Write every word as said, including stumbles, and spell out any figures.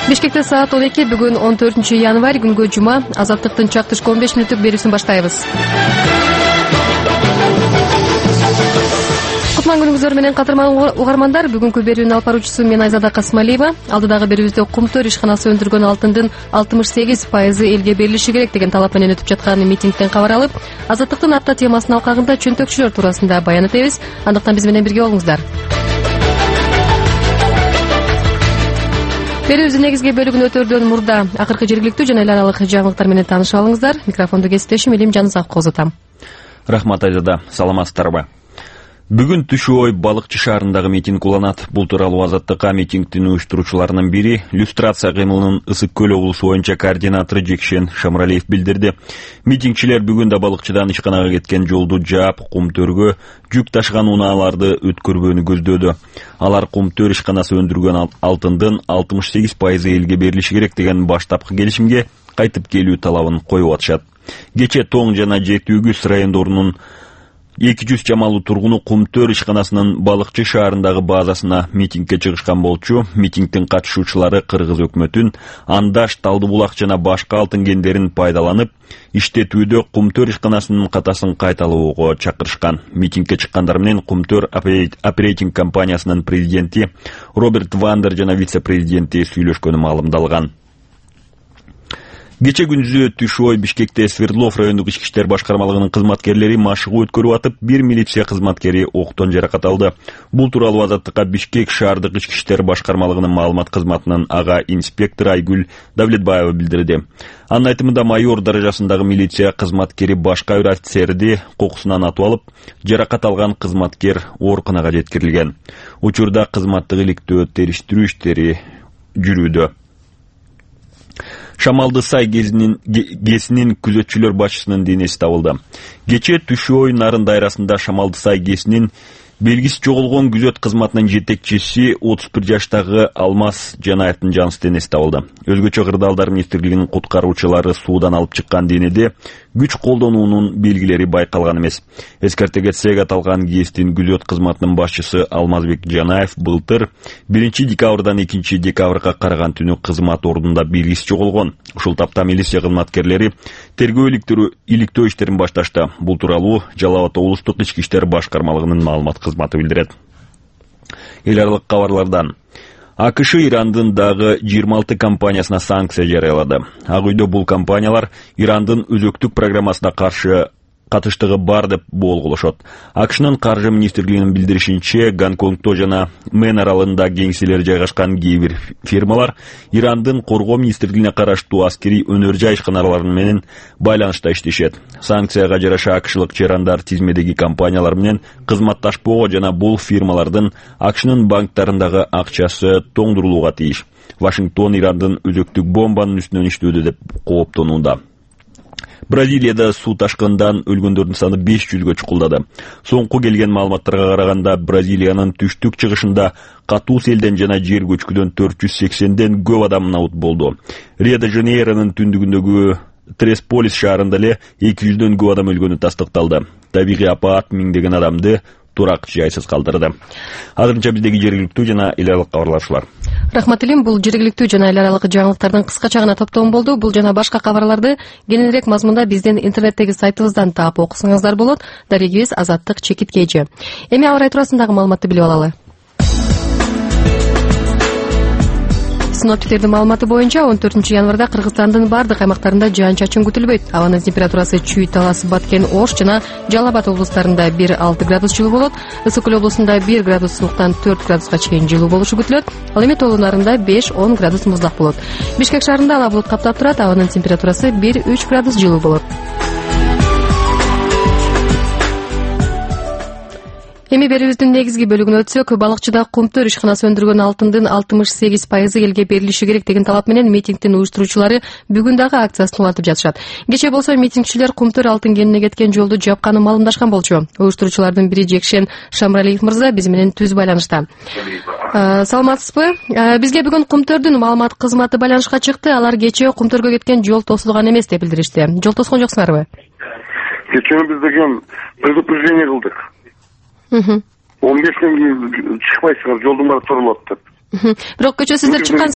Бишкекте саат он эки, бүгүн он төртүнчү январь, күнгө жума. Азаттыктын чактышкы он беш мүнөттүк берүүсүн баштайбыз. Кутман күнүңүздөр менен кадырман угармандар, бүгүнкү берүүнүн алып баруучусу мен Айзада Касымалиева. Алдыдагы берүүбүздө Кумтөр ишканасы өндүргөн алтындын алтымыш сегиз пайызы элге берилиши керек деген талап менен өтүп жаткан митингден кабар алып, азаттыктын апта темасынын алкагында чөнтөкчүлөр туурасында баян этебиз. Андыктан биз менен бирге болуңуздар. Берүүбүздүн негизги бөлүгүн өтөрдөн мурда акыркы жергиликтүү жана эл аралык жаңылыктар менен таанышып алыңыздар. Микрофонду кесиптешим Илим Жанызаковго узатам. Рахмат Айзада, саламатсыздарбы? Бүгүн Түшөй балыкчы шаарындагы митинг уланат. Бул тууралуу Азаттыкка митингдин уюштуруучуларынын бири, иллюстрация кыймылынын Ысык көл облусу боюнча координатору Жекшен Шамралиев билдирди. Митингчилер бүгүн да балыкчыдан ишканага кеткен жолду жаап, Кумтөргө жүк ташыган унааларды өткөрбөөнү көздөдү. Алар Кумтөр ишканасы өндүргөн алтындын алтымыш сегиз пайызы элге берилиши керек деген баштапкы келишимге кайтып келүү талабын коюп атышат. Кече Тоң жана Жети Үгүз райондорунун эки жүз чамалуу тургуну Кумтөр ишканасынын балыкчы шаарындагы базасына митингке чыгышкан болчу. Митингдин катышуучулары Кыргыз өкмөтүн, Андаш, Талдыбулак жана башка алтын кендерин пайдаланып, иштетүүдө Кумтөр ишканасынын катасын кайталоого чакырышкан. Митингке чыккандар менен Кумтөр оперейтинг компаниясынын президенти Роберт Вандер жана вице-президенти сүйлөшкөнү маалымдалган. Кече күндүзү Түшөй Бишкекте Свердлов райондук ички иштер башкармалыгынын кызматкерлери машыгуу өткөрүп атып, бир милиция кызматкери октон жаракат алды. Бул тууралуу Азаттыкка Бишкек шаардык ички иштер башкармалыгынын маалымат кызматынын ага инспектору Айгүл Давлетбаева билдирди. Анын айтымында майор даражасындагы милиция кызматкери башка бир офицерди кокусунан атып алып, жаракат алган кызматкер ооруканага жеткирилген. Учурда кызматтык иликтөө териштирүү иштери жүрүүдө. Шамалдысай кезинин кесинин күзөтчүлөр башчысынын денеси табылды. Кече Түшөй Нарын дайрасында Шамалдысай кесинин белгиси жоголгон күзөт кызматынын жетекчиси отуз бир жаштагы Алмаз Жанаевдин жаныс денеси табылды. Өзгөчө Кырдаалдар министрлигинин куткаруучулары суудан алып чыккан денеде күч колдонуунун белгилери байкалган эмес. Эскерте кетсек, аталган кесиптин күзөт кызматынын башчысы Алмазбек Жанаев былтыр биринчи декабрдан экинчи декабрга караган түнү кызмат ордунда белгиси жоголгон. Ушул тапта милиция кызматкерлери тергөө иликтөө иштерин башташты. Бул тууралуу Жалал Абад облустук ички иштер башкармалыгынын маалымат кызматы билдирет. Эл аралык кабарлардан. АКШ Ирандын дагы жыйырма алты компаниясына санкция жарыялады. Ак үйдө бул компаниялар Ирандын өзөктүк программасына каршы катыштыгы бар деп болгулошот. АКШнын каржы министрлигинин билдиришинче, Гонконгдо жана Мен аралында кеңселер жайгашкан кээ бир фирмалар Ирандын коргоо министрлигине караштуу аскерий өнөр жай ишканалары менен байланышта иштешет. Санкцияга жараша акшылык чырандар тизмедеги компаниялар менен кызматташпоого жана бул фирмалардын АКШнын банктарындагы акчасы тоңдурулууга тийиш. Вашингтон Ирандын өзөктүк бомбанын үстүнөн иштөөдө деп кооптонууда. Бразилияда суу ташкындан өлгөндөрдүн саны беш жүзгө чукулдады. Соңку келген маалыматтарга караганда, Бразилиянын түштүк чыгышында катуу селден жана жер көчкүдөн төрт жүз сексенден көп адам наут болду. Рио-де-Жанейронун түндүгүндөгү Тресполис шаарында эле эки жүздөн көп адам өлгөнү тастыкталды. Табигый апат миңдеген адамды турак жайсыз калтырды. Азырынча биздеги жергиликтүү жана эл аралык кабарлар. Рахмат Илим, бул жергиликтүү жана эл аралык жаңылыктардын кыскача гана топтому болду. Бул жана башка кабарларды кененирээк мазмунда биздин интернеттеги сайтыбыздан таап окусаңыздар болот. Дарегибиз Азаттык чекит кж. Эми аба ырайы туурасындагы маалыматты билип алалы. Синоптиктердин маалыматы боюнча он төртүнчү январда Кыргызстандын бардык аймактарында жаан-чачын күтүлбөйт. Абанын температурасы Чүй, Талас, Баткен, Ош жана Жалал Абад облустарында бир алты градус жылуу болот. Ысык көл облусунда бир градус сууктан төрт градуска чейин жылуу болушу күтүлөт. Ал эми Тоолуу Нарында беш он градус муздак болот. Бишкек шаарында ала булут каптап турат. Абанын температурасы бир үч градус жылуу болот. Эми берүүбүздүн негизги бөлүгүнө өтсөк, балыкчыда Кумтөр ишканасы өндүргөн алтындын алтымыш сегиз пайызы элге берилиши керек деген талап менен митингдин уюштуруучулары бүгүн дагы акциясын улантып жатышат. Кече болсо митингчилер Кумтөр алтын кенине кеткен жолду жапканын маалымдашкан болчу. Уюштуруучулардын бири Жекшен Шамралиев мырза биз менен түз байланышта. Саламатсызбы? Бизге бүгүн Кумтөрдүн маалымат кызматы байланышка чыкты. Алар кече Кумтөргө кеткен жол тосулган эмес деп билдиришти. Жол тоскон жоксуңарбы? Кече биз деген предупреждение кылдык. он бештен кийин чыкпайсыңар, жолдун баары турулат деп. Бирок кечээ сиздер чыккан